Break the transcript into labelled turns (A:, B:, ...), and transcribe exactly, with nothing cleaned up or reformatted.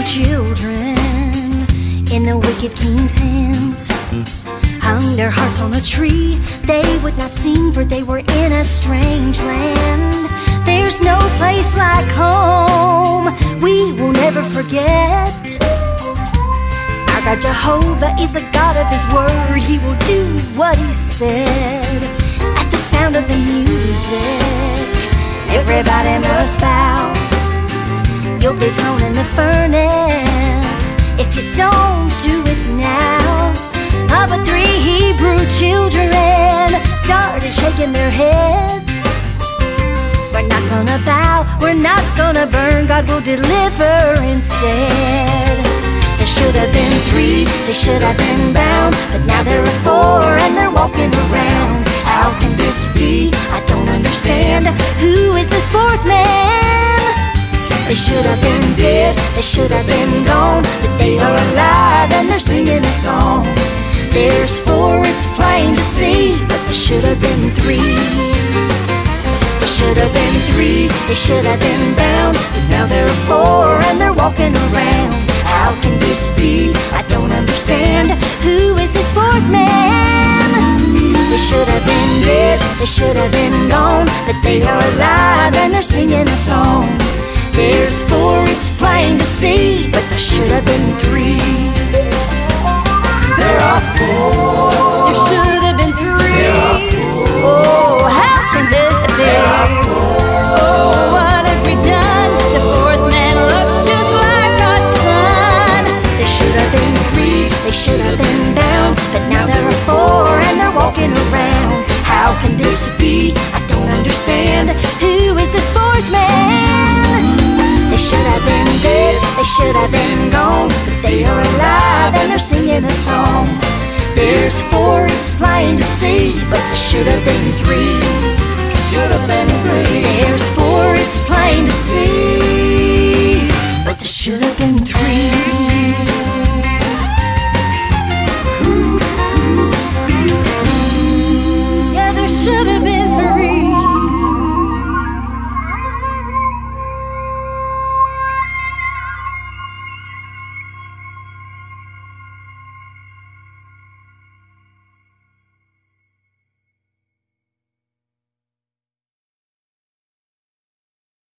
A: children in the wicked king's hands, hung their hearts on a tree. They would not sing, for they were in a strange land. There's no place like home, we will never forget. Our God Jehovah is a God of His word. He will do what He said. At the sound of the music, everybody must bow. You'll be thrown in the furnace if you don't do it now. Ah, but three Hebrew children started shaking their heads. We're not gonna bow, we're not gonna burn, God will deliver instead. There should have been three, they should have been bound, but now there are four and they're walking around. How can this be? I don't understand. Who is this fourth man? They should have been dead, they should have been gone, but they are alive and they're singing a song. There's four, it's plain to see, but there should have been three. There should have been three, they should have been bound, but now there are four and they're walking around. How can this be? I don't understand. Who is this fourth man? They should have been dead, they should have been gone, but they are alive and they're singing a song. There's four, it's plain to see, but there should have been three. There are four. There should have been three. There are four. Oh, how can this be? There are four. Oh, what have we done? The fourth man looks just like God's son. There should have been three, they should have been bound, but now there are four and they're walking around. How can this be? I don't understand. Who is this fourth man? They should have been dead, they should have been gone, but they are alive and they're singing a song. There's four, it's plain to see, but there should have been three. Should have been three. There's four, it's plain to see, but there should have been three.